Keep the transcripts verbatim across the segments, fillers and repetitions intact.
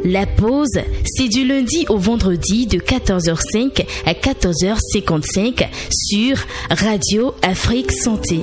La pause, c'est du lundi au vendredi de quatorze heures cinq à quatorze heures cinquante-cinq sur Radio Afrique Santé.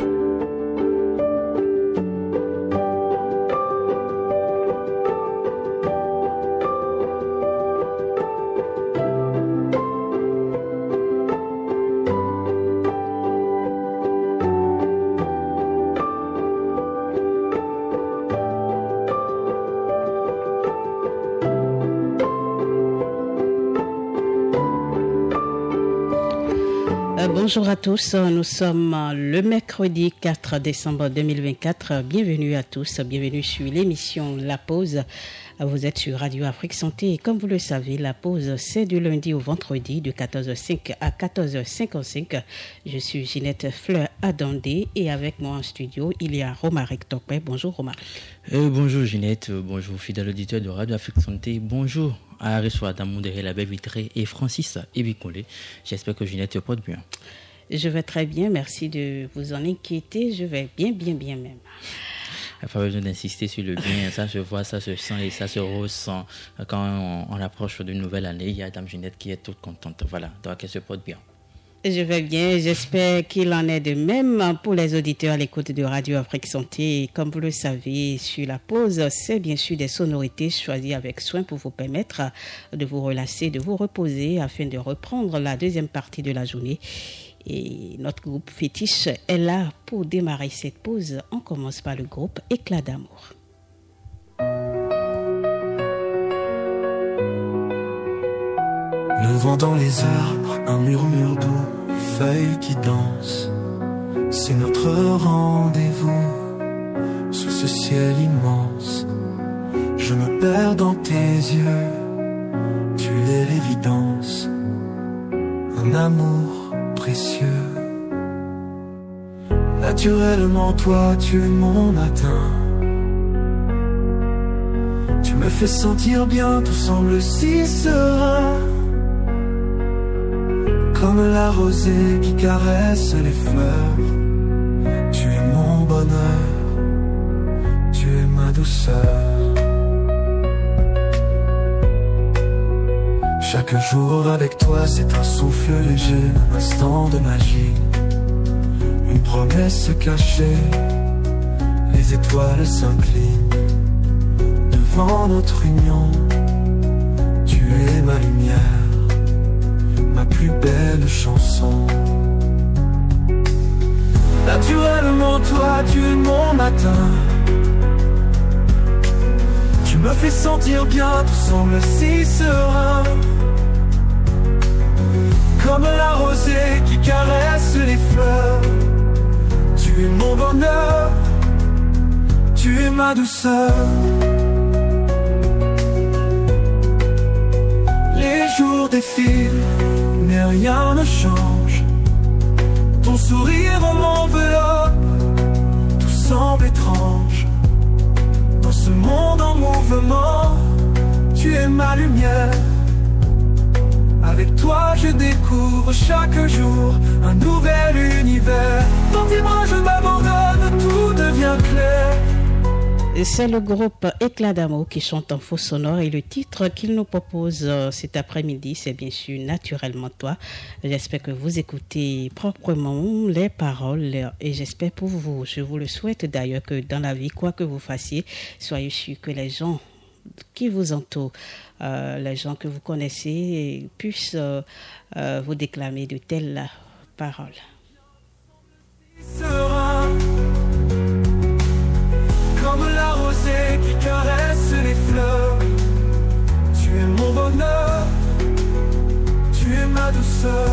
Bonjour à tous, nous sommes le mercredi quatre décembre deux mille vingt-quatre. Bienvenue à tous, bienvenue sur l'émission La Pause. Vous êtes sur Radio Afrique Santé et comme vous le savez, La Pause c'est du lundi au vendredi de quatorze heures cinq à quatorze heures cinquante-cinq. Je suis Ginette Fleur Adandé et avec moi en studio, il y a Romaric Topé. Bonjour Romaric. Euh, bonjour Ginette, bonjour fidèle auditeur de Radio Afrique Santé, bonjour à Arissoa Damou de la Baie Vitrée et Francis Ebicolé. J'espère que Ginette te porte bien. Je vais très bien, merci de vous en inquiéter, je vais bien, bien, bien même. Il n'y a pas besoin d'insister sur le bien, ça se voit, ça se sent et ça se ressent. Quand on, on approche d'une nouvelle année, il y a Dame Ginette qui est toute contente, voilà, donc elle se porte bien. Je vais bien, j'espère qu'il en est de même pour les auditeurs à l'écoute de Radio Afrique Santé. Comme vous le savez, sur La Pause, c'est bien sûr des sonorités choisies avec soin pour vous permettre de vous relâcher, de vous reposer afin de reprendre la deuxième partie de la journée. Et notre groupe fétiche est là pour démarrer cette pause. On commence par le groupe Éclat d'amour. Le vent dans les arbres, un murmure doux, feuilles qui dansent. C'est notre rendez-vous sous ce ciel immense. Je me perds dans tes yeux, tu es l'évidence, un amour précieux. Naturellement toi tu es mon matin. Tu me fais sentir bien, tout semble si serein. Comme la rosée qui caresse les fleurs. Tu es mon bonheur, tu es ma douceur. Chaque jour avec toi c'est un souffle léger, un instant de magie, une promesse cachée. Les étoiles s'inclinent devant notre union. Tu es ma lumière, ma plus belle chanson. Naturellement toi tu es mon matin. Tu me fais sentir bien, tout semble si serein. Comme la rosée qui caresse les fleurs. Tu es mon bonheur, tu es ma douceur. Les jours défilent, mais rien ne change. Ton sourire m'enveloppe, tout semble étrange. Dans ce monde en mouvement, tu es ma lumière. Avec toi je découvre chaque jour un nouvel univers. Dans tes bras je m'abandonne, tout devient clair. C'est le groupe Éclat d'amour qui chante en faux sonore et le titre qu'il nous propose cet après-midi, c'est bien sûr Naturellement toi. J'espère que vous écoutez proprement les paroles et j'espère pour vous, je vous le souhaite d'ailleurs que dans la vie, quoi que vous fassiez, soyez sûr que les gens qui vous entourent, euh, les gens que vous connaissez puissent euh, euh, vous déclamer de telles paroles. Serein, comme la rosée qui caresse les fleurs. Tu es mon bonheur, tu es ma douceur.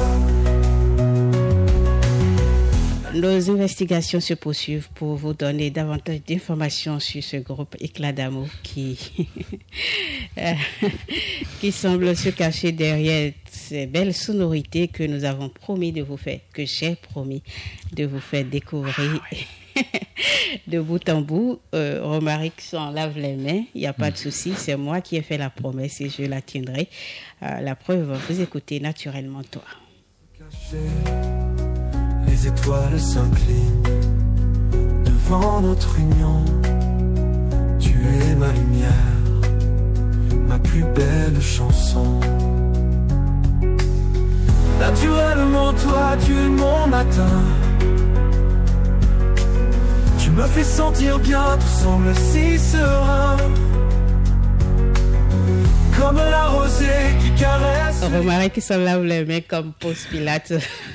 Nos investigations se poursuivent pour vous donner davantage d'informations sur ce groupe Éclat d'amour qui, qui semble se cacher derrière ces belles sonorités que nous avons promis de vous faire, que j'ai promis de vous faire découvrir de bout en bout. Euh, Romaric s'en lave les mains, il n'y a pas de souci, c'est moi qui ai fait la promesse et je la tiendrai. Euh, la preuve, vous écoutez Naturellement toi. Les étoiles s'inclinent devant notre union. Tu es ma lumière, ma plus chanson. Naturellement toi tu es mon matin. Tu me fais sentir bien, tout semble si serein. Comme la rosée qui caresse. Remarquez qu'ils sont là où les mains comme Ponce Pilate.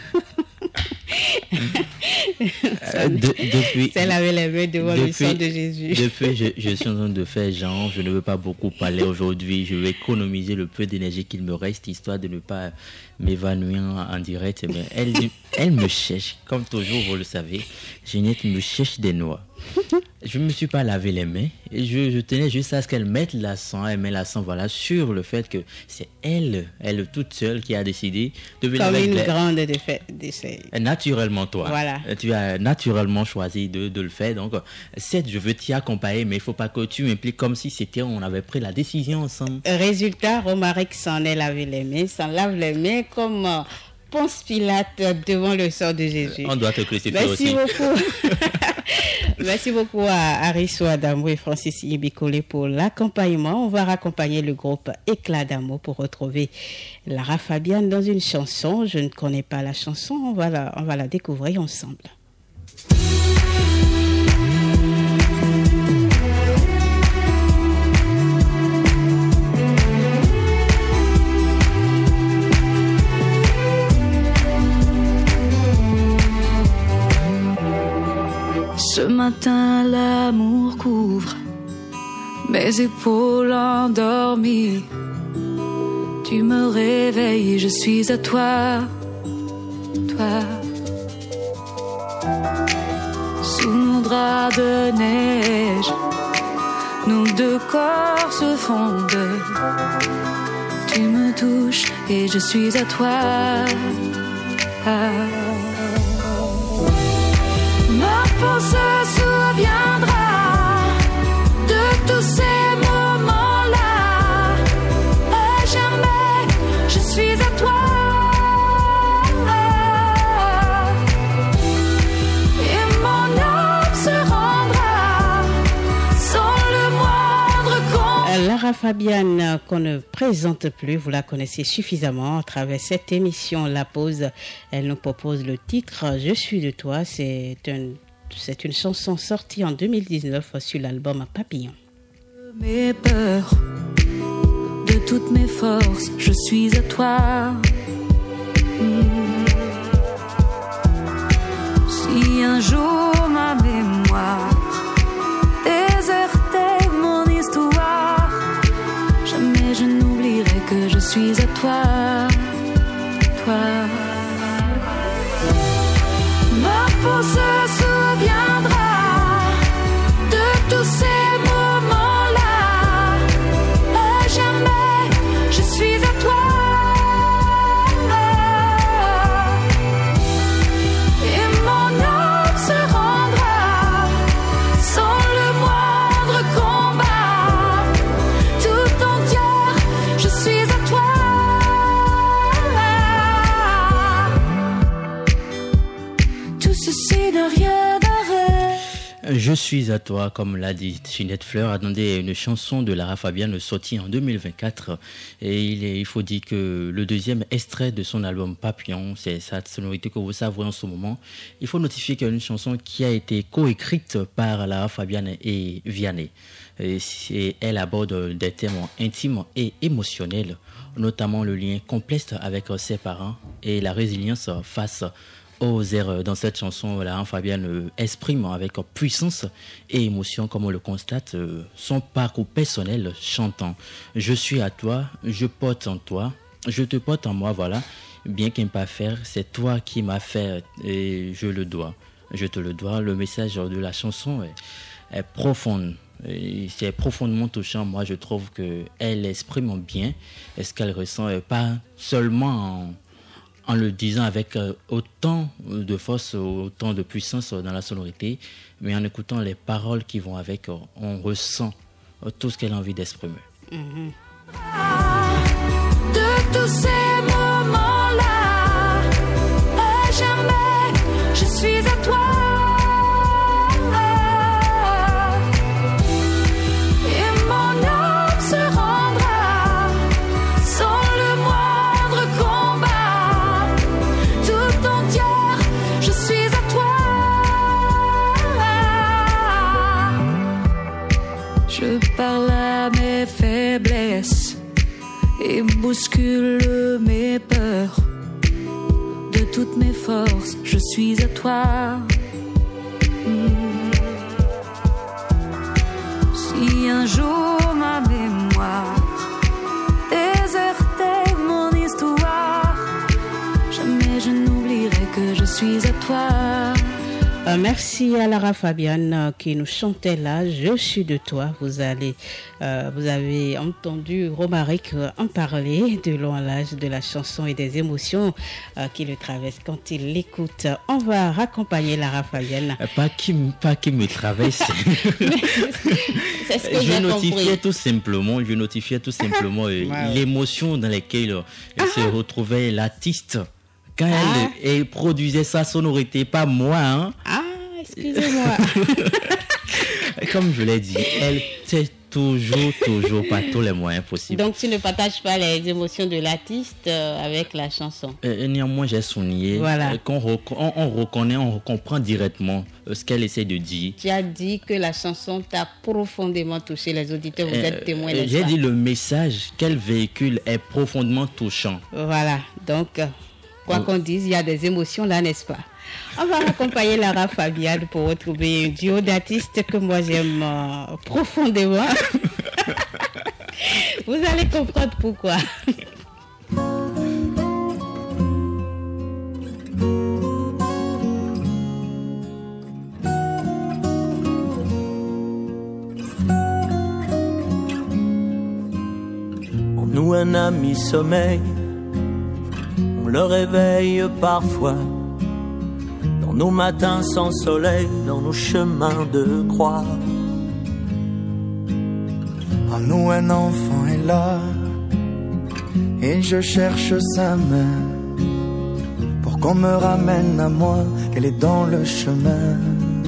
Euh, de, depuis, c'est laver les mains devant depuis, le sang de Jésus. Depuis, je, je suis en train de faire genre, je ne veux pas beaucoup parler aujourd'hui. Je vais économiser le peu d'énergie qu'il me reste, histoire de ne pas m'évanouir en, en direct. Mais elle, elle me cherche, comme toujours, vous le savez. Ginette me cherche des noix. Je ne me suis pas lavé les mains et je, je tenais juste à ce qu'elle mette l'accent, elle met l'accent voilà, sur le fait que c'est elle, elle toute seule qui a décidé de venir comme avec une les... grande défaite d'essai. Naturellement toi, voilà. Tu as naturellement choisi de, de le faire. Donc certes je veux t'y accompagner, mais il ne faut pas que tu m'impliques comme si c'était on avait pris la décision ensemble. Résultat, Romaric s'en est lavé les mains, s'en lave les mains comme Ponce Pilate devant le sang de Jésus. On doit te crucifier Merci aussi. Beaucoup. Merci beaucoup à Arisso Adamo et Francis Yébikole pour l'accompagnement. On va raccompagner le groupe Éclat d'amour pour retrouver Lara Fabian dans une chanson. Je ne connais pas la chanson, on va la, on va la découvrir ensemble. Ce matin, l'amour couvre mes épaules endormies. Tu me réveilles, je suis à toi, toi. Sous mon drap de neige, nos deux corps se fondent. Tu me touches et je suis à toi. Ah. Ma peau se souviendra de tous ces moments-là. À jamais, je suis à toi. Et mon âme se rendra sans le moindre compte. Lara Fabian, qu'on ne présente plus, vous la connaissez suffisamment à travers cette émission La Pause. Elle nous propose le titre Je suis de toi. C'est un, c'est une chanson sortie en deux mille dix-neuf sur l'album Papillon. Mes peurs, de toutes mes forces, je suis à toi. Mmh. Si un jour ma mémoire désertait mon histoire, jamais je n'oublierai que je suis à toi, toi. Ma peau se souviendra de tous ces moments-là. À jamais, je suis à toi. Et mon âme se rendra sans le moindre combat. Tout entière, je suis à toi. Tout ceci n'a rien d'arrêt. Je suis à toi, comme l'a dit Ginette Fleur. Attendez, une chanson de Lara Fabian sortie en deux mille vingt-quatre. Et il, est, il faut dire que le deuxième extrait de son album Papillon, c'est sa sonorité que vous savez en ce moment. Il faut notifier qu'il y a une chanson qui a été coécrite par Lara Fabian et Vianney. Et, et elle aborde des thèmes intimes et émotionnels, notamment le lien complexe avec ses parents et la résilience face aux erreurs. Dans cette chanson, Lara Fabian exprime avec puissance et émotion, comme on le constate, son parcours personnel chantant. Je suis à toi, je porte en toi, je te porte en moi, voilà. Bien qu'un pas faire, c'est toi qui m'as fait et je le dois. Je te le dois. Le message de la chanson est, est profond. Et c'est profondément touchant. Moi, je trouve qu'elle exprime bien ce qu'elle ressent, et pas seulement en en le disant avec autant de force, autant de puissance dans la sonorité, mais en écoutant les paroles qui vont avec, on ressent tout ce qu'elle a envie d'exprimer. Mm-hmm. De tous ces moments-là, à jamais, je suis à toi. Et mon âme se rendra mes faiblesses et bouscule mes peurs. De toutes mes forces, je suis à toi. Mmh. Si un jour ma mémoire désertait mon histoire, jamais je n'oublierai que je suis à toi. Euh, merci à Lara Fabian euh, qui nous chantait là, Je suis de toi. Vous allez, euh, vous avez entendu Romaric euh, en parler de long à l'âge de la chanson et des émotions euh, qui le traversent quand il l'écoute. On va raccompagner Lara Fabian. Pas qui, pas qui me traverse. C'est ce que je j'ai notifiais compris. tout simplement, je notifiais tout simplement euh, Wow. l'émotion dans laquelle euh, Ah. se retrouvait l'artiste. Quand Ah. elle, elle produisait sa sonorité, pas moi, hein. Ah, excusez-moi. Comme je l'ai dit, elle sait toujours, toujours par tous les moyens possibles. Donc, tu ne partages pas les émotions de l'artiste euh, avec la chanson. Euh, néanmoins, j'ai souligné Voilà. euh, qu'on rec- on, on reconnaît, on comprend directement euh, ce qu'elle essaie de dire. Tu as dit que la chanson t'a profondément touché. Les auditeurs, vous Euh, êtes témoins, euh, n'est-ce J'ai pas? dit le message qu'elle véhicule est profondément touchant. Voilà, donc, euh, quoi Oh. qu'on dise, il y a des émotions là, n'est-ce pas? On va accompagner Lara Fabian pour retrouver un duo d'artistes que moi j'aime euh, profondément. Vous allez comprendre pourquoi. En nous un ami sommeil, on le réveille parfois. Dans nos matins sans soleil, dans nos chemins de croix. En nous un enfant est là, et je cherche sa main, pour qu'on me ramène à moi, qu'elle est dans le chemin.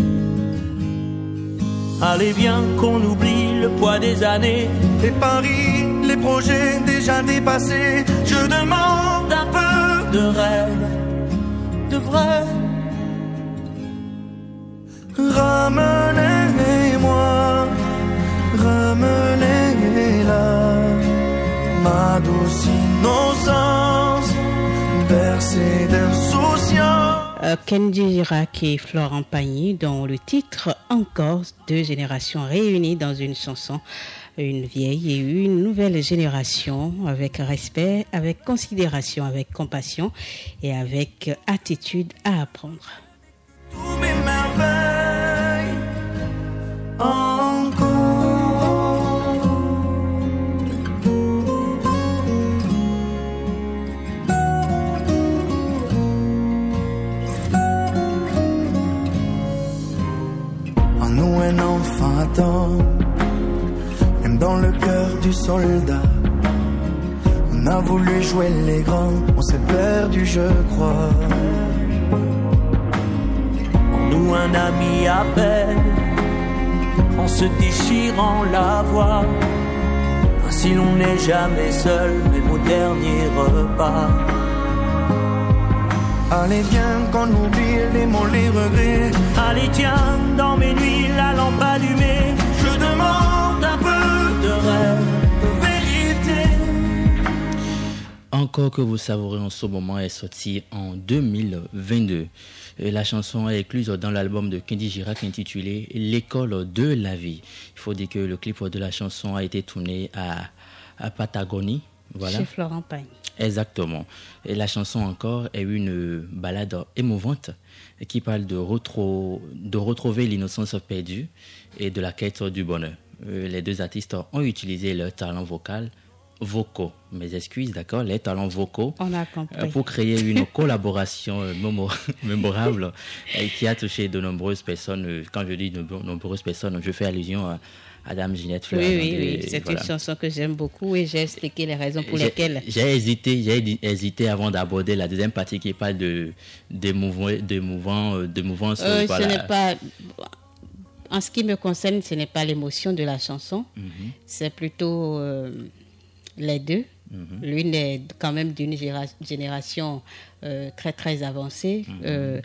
Allez viens qu'on oublie le poids des années, Les paris, les projets déjà dépassés, je demande un peu de rêve, de vrai. ramenez-moi, ramenez-la, ma douce innocence, bercée d'insouciance. Euh, Kenji Girac et Florent Pagny, dont le titre Encore, deux générations réunies dans une chanson, une vieille et une nouvelle génération, avec respect, avec considération, avec compassion et avec attitude à apprendre. Tous mes merveilles, encore. En nous un enfant attend, même dans le cœur du soldat. On a voulu jouer les grands, on s'est perdu je crois. Nous un ami appelle, en se déchirant la voix. Ainsi l'on n'est jamais seul, même au dernier repas. Allez viens qu'on oublie les mots, les regrets. Allez tiens, dans mes nuits, la lampe allumée, je demande un peu de rêve, de vérité. Encore que vous savourez en ce moment est sorti en deux mille vingt-deux. Et la chanson est incluse dans l'album de Kenji Girac intitulé L'école de la vie. Il faut dire que le clip de la chanson a été tourné à, à Patagonie. Voilà. Chez Florent Pagny. Exactement. Et la chanson encore est une balade émouvante qui parle de, retro, de retrouver l'innocence perdue et de la quête du bonheur. Les deux artistes ont utilisé leur talent vocal, vocaux, mes excuses, d'accord, les talents vocaux, On a compris. pour créer une collaboration mémo- mémorable et qui a touché de nombreuses personnes. Quand je dis de nombreuses personnes, je fais allusion à à Dame Ginette Fleur. Oui, oui, Et oui. C'est voilà. une chanson que j'aime beaucoup et j'ai expliqué les raisons pour J'ai- lesquelles. J'ai hésité, j'ai hésité avant d'aborder la deuxième partie qui parle de d'émouvant, d'émouvant, de mouvance. Euh, voilà. Ce n'est pas. En ce qui me concerne, ce n'est pas l'émotion de la chanson. Mhm. C'est plutôt euh, les deux. Mhm. L'une est quand même d'une géra- génération euh, très très avancée. Mhm. Euh,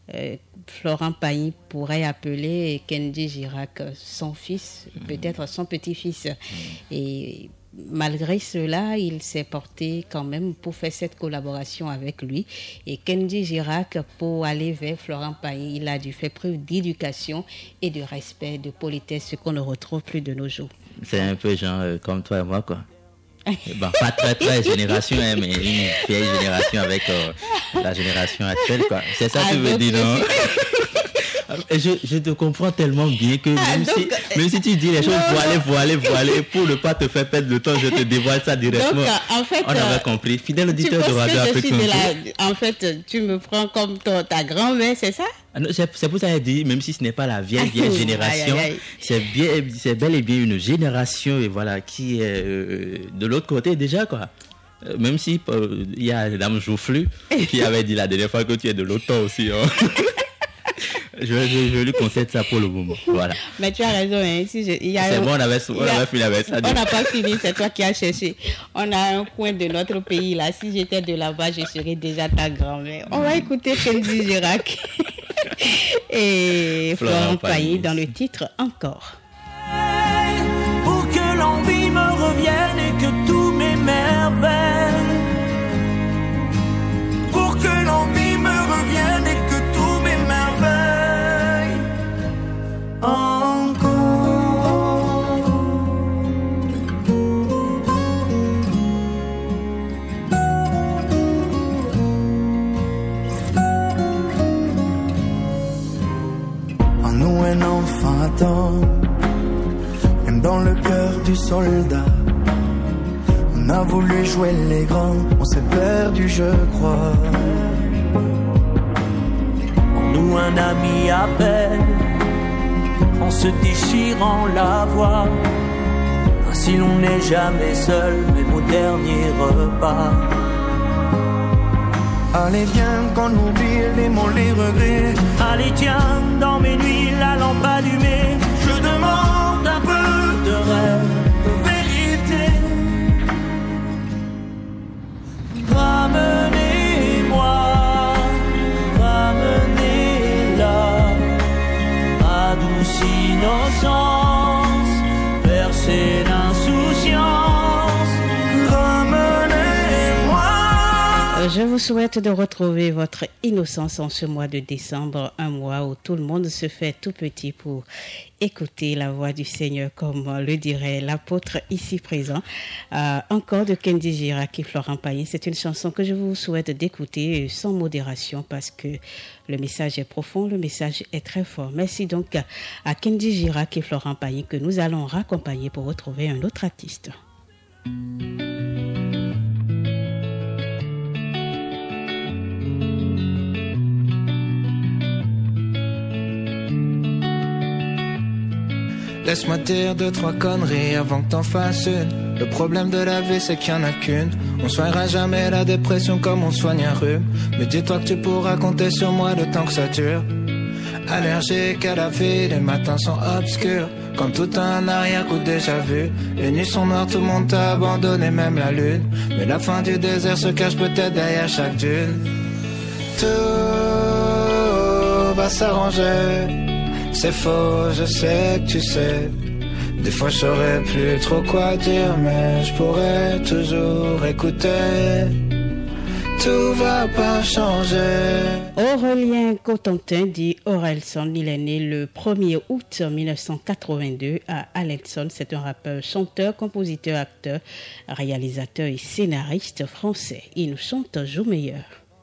euh, Florent Pagny pourrait appeler Kendi Girac son fils, mmh. peut-être son petit-fils. Mmh. Et malgré cela, il s'est porté quand même pour faire cette collaboration avec lui. Et Kendi Girac, pour aller vers Florent Pagny, il a dû faire preuve d'éducation et de respect, de politesse, ce qu'on ne retrouve plus de nos jours. C'est un peu genre euh, comme toi et moi, quoi. Bon, pas très très génération, hein, mais une vieille génération avec euh, la génération actuelle, quoi. C'est ça que tu veux dire, non? Je, je te comprends tellement bien que même, ah, donc, si, même si tu dis les choses voilées, voilées, voilées, pour ne pas te faire perdre le temps, je te dévoile ça directement. Donc, en fait, on avait compris. Fidèle auditeur de Radio Afrique. En fait, tu me prends comme ton, ta grand-mère, c'est ça? Non, c'est, c'est pour ça que j'ai dit, même si ce n'est pas la vieille, vieille génération, aïe, aïe, aïe. C'est, bien, c'est bel et bien une génération et voilà, qui est euh, de l'autre côté déjà, quoi. Euh, même si il euh, y a Dame Joufflu qui avait dit la dernière fois que tu es de l'autre temps aussi. Hein. Je, je, je lui concède ça pour le moment. Voilà. Mais tu as raison. Hein. Si je, il y a c'est un, bon, on avait, on avait a, fini avec ça. On n'a pas fini, c'est toi qui as cherché. On a un coin de notre pays là. Si j'étais de là-bas, je serais déjà ta grand-mère. On va écouter Kendi Girac et Florent Pagny dans le titre Encore. Pour que l'envie me revienne et que tous mes merveilles. Pour que l'envie me revienne et que tous mes merveilles. Encore. En nous un enfant attend, même dans le cœur du soldat. On a voulu jouer les grands, on s'est perdu je crois. En nous un ami appelle, en se déchirant la voix. Ainsi l'on n'est jamais seul, même au dernier repas. Allez viens qu'on oublie les mots, les regrets. Allez tiens, dans mes nuits la lampe allumée, je demande un peu de rêve, de vérité. Ramenez-moi, ramenez-la, ma douce innocence, bercée d'insouciance. Ramenez-moi. Je vous souhaite de retrouver votre innocence en ce mois de décembre, un mois où tout le monde se fait tout petit pour écouter la voix du Seigneur, comme le dirait l'apôtre ici présent. Euh, encore de Kendi Girac et Florent Pagny. C'est une chanson que je vous souhaite d'écouter sans modération parce que le message est profond, le message est très fort. Merci donc à Kendi Girac et Florent Pagny que nous allons raccompagner pour retrouver un autre artiste. Laisse-moi dire deux, trois conneries avant que t'en fasses une. Le problème de la vie, c'est qu'il y en a qu'une. On soignera jamais la dépression comme on soigne un rhume. Mais dis-toi que tu pourras compter sur moi le temps que ça dure. Allergique à la vie, les matins sont obscurs. Comme tout un arrière-coup déjà vu. Les nuits sont noires, tout le monde t'a abandonné, même la lune. Mais la fin du désert se cache peut-être derrière chaque dune. Tout va s'arranger. C'est faux, je sais que tu sais. Des fois je saurais plus trop quoi dire, mais je pourrais toujours écouter. Tout va pas changer. Aurélien Cotentin dit Orelsan, il est né le premier août mille neuf cent quatre-vingt-deux à Alelson. C'est un rappeur, chanteur, compositeur, acteur, réalisateur et scénariste français. Il nous chante Jour meilleur.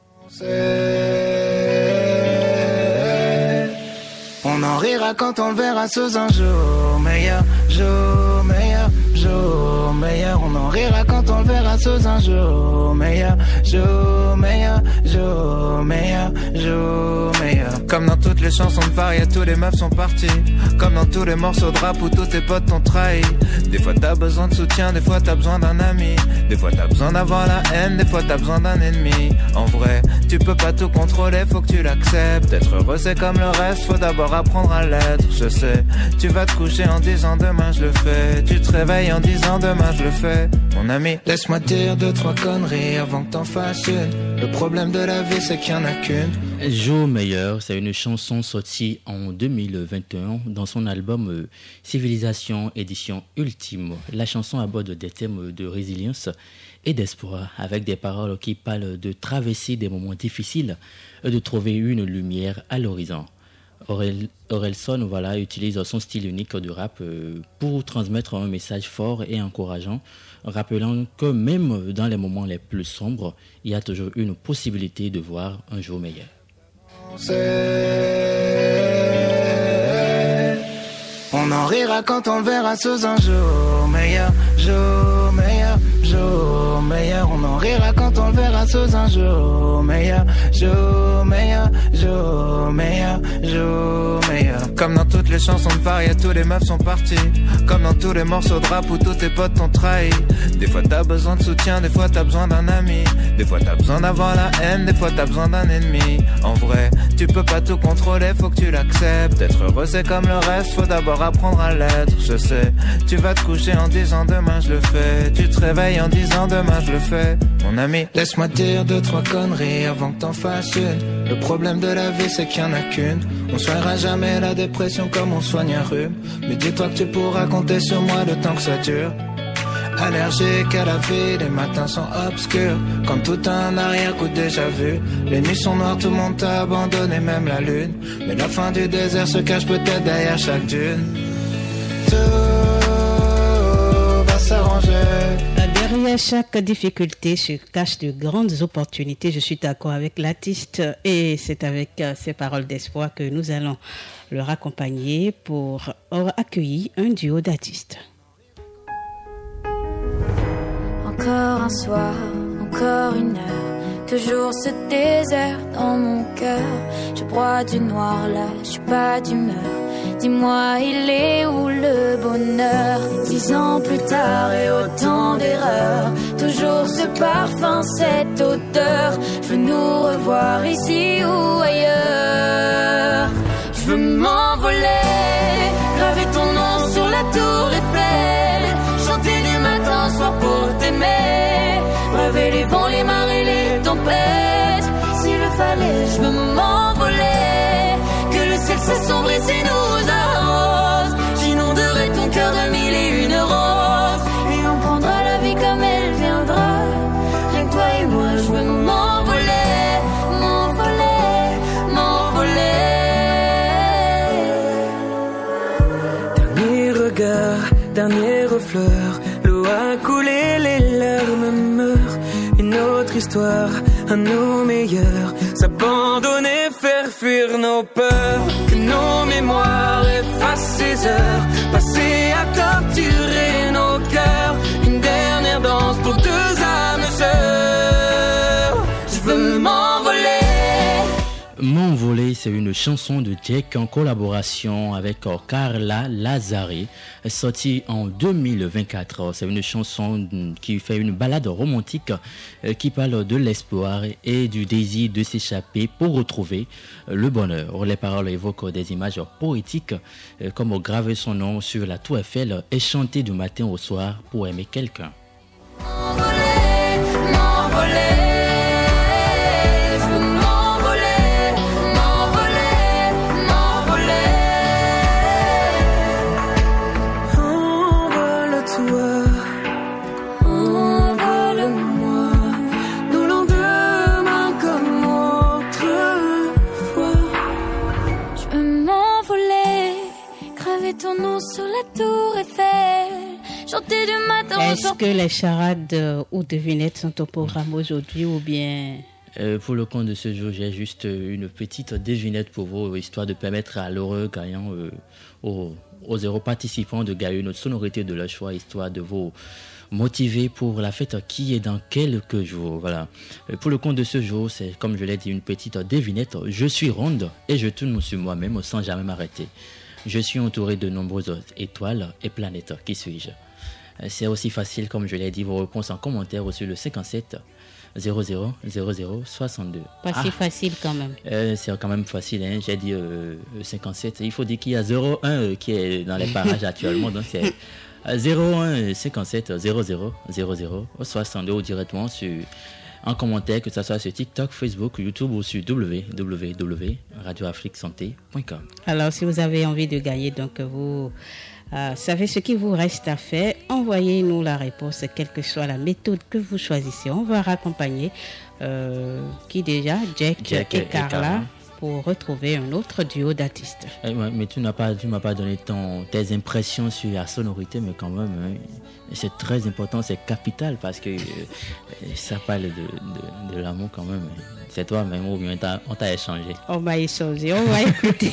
On en rira quand on le verra sous un jour meilleur, jour meilleur, jour meilleur. On en rira quand on le verra sous un jour meilleur, jour meilleur, jour meilleur, jour meilleur. Comme dans toutes les chansons de Faria, tous les meufs sont partis. Comme dans tous les morceaux de rap où tous tes potes t'ont trahi. Des fois t'as besoin de soutien, des fois t'as besoin d'un ami. Des fois t'as besoin d'avoir la haine, des fois t'as besoin d'un ennemi. En vrai, tu peux pas tout contrôler, faut que tu l'acceptes. Être heureux c'est comme le reste, faut d'abord apprendre à l'être. Je sais, tu vas te coucher en disant demain je le fais. Tu te réveilles en disant demain je le fais. Mon ami, laisse-moi dire deux, trois conneries avant que t'en fasses une. Le problème de la vie c'est qu'il y en a qu'une. Joe Meyer, c'est une chanson sortie en deux mille vingt et un dans son album euh, Civilisation édition ultime. La chanson aborde des thèmes de résilience et d'espoir avec des paroles qui parlent de traverser des moments difficiles et de trouver une lumière à l'horizon. Aurel, Orelson voilà, utilise son style unique de rap euh, pour transmettre un message fort et encourageant, rappelant que même dans les moments les plus sombres, il y a toujours une possibilité de voir un jour meilleur. On en rira quand on le verra sous un jour meilleur, jour meilleur, jour meilleur. On en rira quand on le verra sous un jour meilleur, jour meilleur, jour meilleur, jour meilleur. Comme dans toutes les chansons de Faria, tous les meufs sont partis. Comme dans tous les morceaux de rap où tous tes potes t'ont trahi. Des fois t'as besoin de soutien, des fois t'as besoin d'un ami. Des fois t'as besoin d'avoir la haine, des fois t'as besoin d'un ennemi. En vrai, tu peux pas tout contrôler, faut que tu l'acceptes. Être heureux c'est comme le reste, faut d'abord apprendre à l'être. Je sais, tu vas te coucher en disant demain je le fais. Tu te réveilles en disant demain je le fais. Mon ami, laisse-moi te dire deux, trois conneries avant que t'en fasses une. Le problème de la vie c'est qu'il y en a qu'une. On soignera jamais la dépression comme on soigne un rhume. Mais dis-toi que tu pourras compter sur moi le temps que ça dure. Allergique à la vie, les matins sont obscurs. Comme tout un arrière-coup déjà vu. Les nuits sont noires, tout le monde t'a abandonné, même la lune. Mais la fin du désert se cache peut-être derrière chaque dune. Tout va s'arranger. Derrière chaque difficulté se cachent de grandes opportunités. Je suis d'accord avec l'artiste et c'est avec ces paroles d'espoir que nous allons le raccompagner pour accueillir un duo d'artistes. Encore un soir, encore une heure, toujours ce désert dans mon cœur. Je broie du noir là, je suis pas d'humeur. Dis-moi, il est où le bonheur? Dix ans plus tard et autant d'erreurs, toujours ce parfum, cette odeur. Je veux nous revoir ici ou ailleurs. Je veux m'envoler, graver ton nom sur la tour Eiffel, chanter du matin au soir pour t'aimer, braver les vents, les marées, les tempêtes. S'il le fallait, je veux m'envoler, que le ciel s'assombrit et nous arrose. J'inonderai ton cœur de mille et une roses, et on prendra la vie comme elle viendra. Rien que toi et moi, je veux m'envoler, m'envoler, m'envoler. Dernier regard, dernière fleur, l'eau a coulé, les larmes meurent. Une autre histoire, à nos meilleurs, s'abandonner, faire fuir nos peurs. Que nos mémoires effacent ces heures passées à torturer nos cœurs. Une dernière danse pour deux âmes sœurs. Je veux m'envoler. M'envoler, c'est une chanson de Jake en collaboration avec Carla Lazare, sortie en deux mille vingt-quatre. C'est une chanson qui fait une balade romantique qui parle de l'espoir et du désir de s'échapper pour retrouver le bonheur. Les paroles évoquent des images poétiques comme graver son nom sur la tour Eiffel et chanter du matin au soir pour aimer quelqu'un. M'envoler, m'envoler. Ton nom sur la tour Eiffel, chanter du matin au soir. Est-ce que les charades euh, ou devinettes sont au programme aujourd'hui ou bien... Euh, pour le compte de ce jour, j'ai juste une petite devinette pour vous, histoire de permettre à l'heureux gagnant, euh, aux, aux heureux participants de gagner une sonorité de leur choix, histoire de vous motiver pour la fête qui est dans quelques jours. Voilà. Euh, pour le compte de ce jour, c'est comme je l'ai dit, une petite devinette. Je suis ronde et je tourne sur moi-même sans jamais m'arrêter. Je suis entouré de nombreuses étoiles et planètes. Qui suis-je? C'est aussi facile, comme je l'ai dit, vos réponses en commentaire sur le cinquante-sept zéro zéro zéro zéro soixante-deux. Pas ah. si facile quand même. Euh, c'est quand même facile, hein. J'ai dit euh, cinquante-sept. Il faut dire qu'il y a zéro un euh, qui est dans les parages actuellement. Donc c'est zéro un cinquante-sept zéro zéro zéro zéro soixante-deux ou directement sur en commentaire, que ce soit sur TikTok, Facebook, YouTube ou sur w w w point radio afrique santé point com. Alors, si vous avez envie de gagner, donc vous euh, savez ce qu'il vous reste à faire. Envoyez-nous la réponse, quelle que soit la méthode que vous choisissez. On va raccompagner euh, qui déjà, Jack, Jack et, et Carla, Carla. pour retrouver un autre duo d'artistes. Eh, mais tu n'as pas, tu m'as pas donné ton, tes impressions sur la sonorité, mais quand même, hein, c'est très important, c'est capital parce que euh, ça parle de, de, de l'amour quand même. C'est toi-même ou bien t'as- on t'a échangé. On va échanger, on va écouter.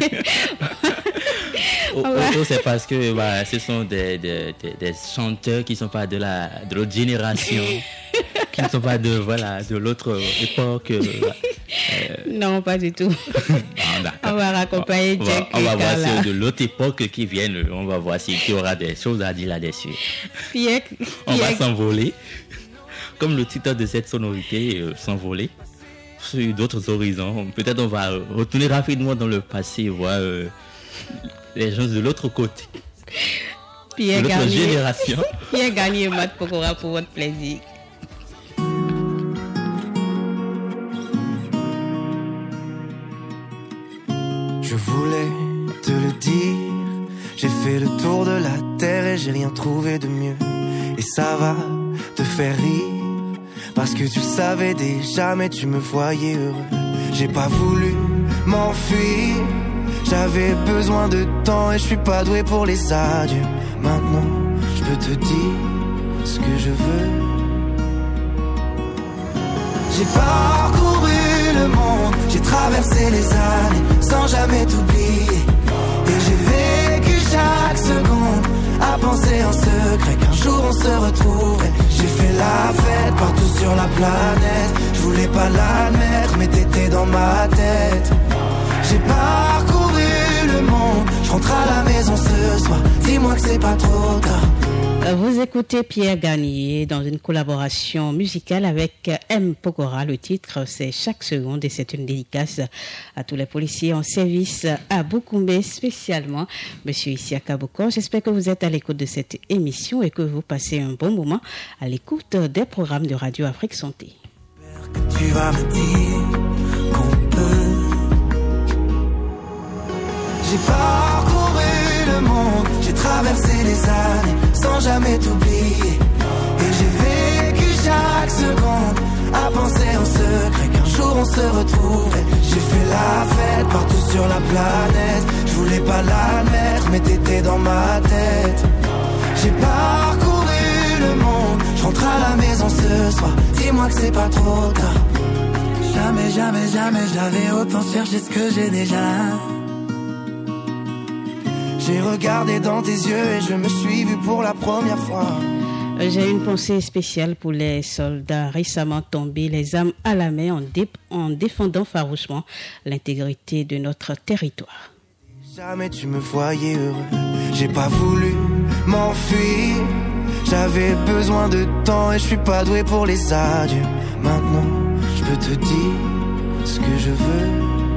Ou, Ah ouais. ou- ou c'est parce que bah, ce sont des, des, des, des chanteurs qui ne sont pas de la de l'autre génération, qui ne sont pas de voilà de l'autre époque. euh, Non, pas du tout. Ah, d'accord. On va raccompagner On va, Jack on et va voir Carla. ceux de l'autre époque qui viennent. On va voir s'il y aura des choses à dire là-dessus. Pierre, On va Pierre, s'envoler, comme le titre de cette sonorité, euh, s'envoler sur d'autres horizons. Peut-être on va euh, retourner rapidement dans le passé, voir euh, les gens de l'autre côté, Pierre de l'autre Garnier. génération. Pierre Garnier et Matt Pokora pour votre plaisir. Je voulais te le dire, j'ai fait le tour de la terre et j'ai rien trouvé de mieux. Et ça va te faire rire, parce que tu le savais déjà mais tu me voyais heureux. J'ai pas voulu m'enfuir, j'avais besoin de temps et je suis pas doué pour les adieux. Maintenant je peux te dire ce que je veux. J'ai parcouru le monde, j'ai traversé les années sans jamais t'oublier. Et j'ai vécu chaque seconde à penser en secret qu'un jour on se retrouverait. J'ai fait la fête partout sur la planète, je voulais pas l'admettre mais t'étais dans ma tête. J'ai parcouru le monde, je rentre à la maison ce soir, dis-moi que c'est pas trop tard. Vous écoutez Pierre Garnier dans une collaboration musicale avec M. Pokora. Le titre, c'est Chaque seconde et c'est une dédicace à tous les policiers en service à Boukoumé, spécialement Monsieur Isiaka Bokor. J'espère que vous êtes à l'écoute de cette émission et que vous passez un bon moment à l'écoute des programmes de Radio Afrique Santé. Tu vas me dire qu'on peut. J'ai parcouru le monde, j'ai traversé les années sans jamais t'oublier. Et j'ai vécu chaque seconde à penser en secret qu'un jour on se retrouverait. J'ai fait la fête partout sur la planète, je voulais pas l'admettre mais t'étais dans ma tête. J'ai parcouru le monde, je rentre à la maison ce soir, dis-moi que c'est pas trop tard. Jamais, jamais, jamais j'avais autant cherché ce que j'ai déjà. J'ai regardé dans tes yeux et je me suis vu pour la première fois. J'ai une pensée spéciale pour les soldats récemment tombés, les âmes à la main en, dé- en défendant farouchement l'intégrité de notre territoire. Jamais tu me voyais heureux, j'ai pas voulu m'enfuir. J'avais besoin de temps et je suis pas doué pour les adieux. Maintenant, je peux te dire ce que je veux.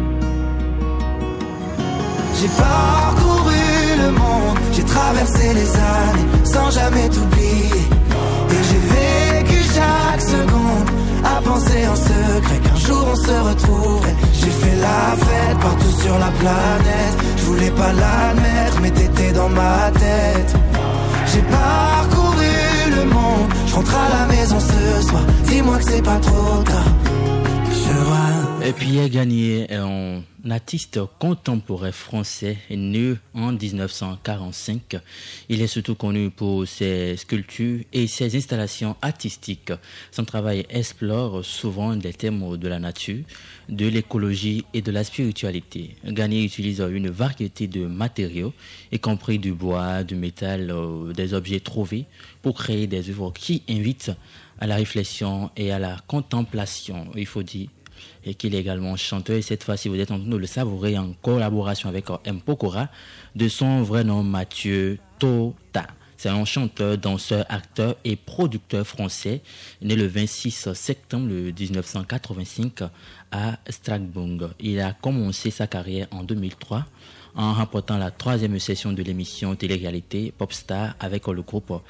J'ai parcouru le monde, j'ai traversé les années sans jamais t'oublier. Et j'ai vécu chaque seconde à penser en secret qu'un jour on se retrouverait. J'ai fait la fête partout sur la planète, je voulais pas l'admettre mais t'étais dans ma tête. J'ai parcouru le monde, je rentre à la maison ce soir, dis-moi que c'est pas trop tard. Je vois. Et Pierre Garnier est un artiste contemporain français né en dix-neuf cent quarante-cinq. Il est surtout connu pour ses sculptures et ses installations artistiques. Son travail explore souvent des thèmes de la nature, de l'écologie et de la spiritualité. Garnier utilise une variété de matériaux, y compris du bois, du métal, des objets trouvés, pour créer des œuvres qui invitent à la réflexion et à la contemplation. Il faut dire et qu'il est également chanteur. Et cette fois-ci, vous êtes en train de le savourer en collaboration avec M. Pokora, de son vrai nom Mathieu Tota. C'est un chanteur, danseur, acteur et producteur français, né le vingt-six septembre dix-neuf cent quatre-vingt-cinq à Strasbourg. Il a commencé sa carrière en deux mille trois en remportant la troisième session de l'émission télé-réalité Popstar avec le groupe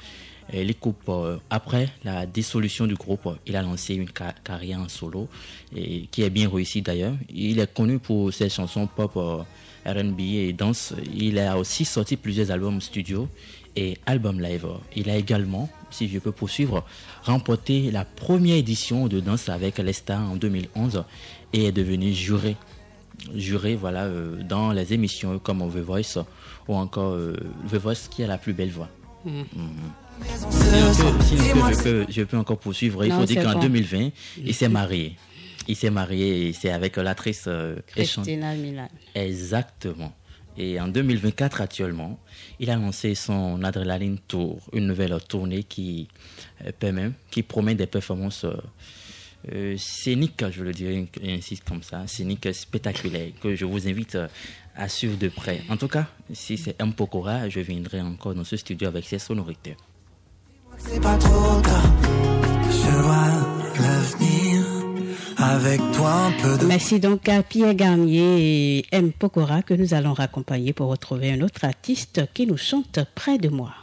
Et les groupes, euh, après la dissolution du groupe, il a lancé une ca- carrière en solo et qui est bien réussie d'ailleurs. Il est connu pour ses chansons pop, euh, R and B et danse. Il a aussi sorti plusieurs albums studio et albums live. Il a également, si je peux poursuivre, remporté la première édition de Danse avec les stars en deux mille onze et est devenu juré. Juré voilà, euh, dans les émissions comme The Voice ou encore euh, The Voice qui a la plus belle voix. Mmh. Mmh. Sinon, je, peux, je peux encore poursuivre. Il non, faut dire qu'en bon. deux mille vingt, il s'est marié. Il s'est marié et c'est avec l'actrice euh, Christina Milian. Exactement. Et en deux mille vingt-quatre, actuellement, il a lancé son Adrenaline Tour, une nouvelle tournée qui, euh, permet, qui promet des performances euh, euh, scéniques, je le dirais ainsi comme ça, scéniques spectaculaires, que je vous invite à suivre de près. En tout cas, si c'est M. Pokora, je viendrai encore dans ce studio avec ses sonorités. C'est pas trop tard, je vois l'avenir. Avec toi un peu de... Merci donc à Pierre Garnier et M. Pokora que nous allons raccompagner pour retrouver un autre artiste qui nous chante Près de moi.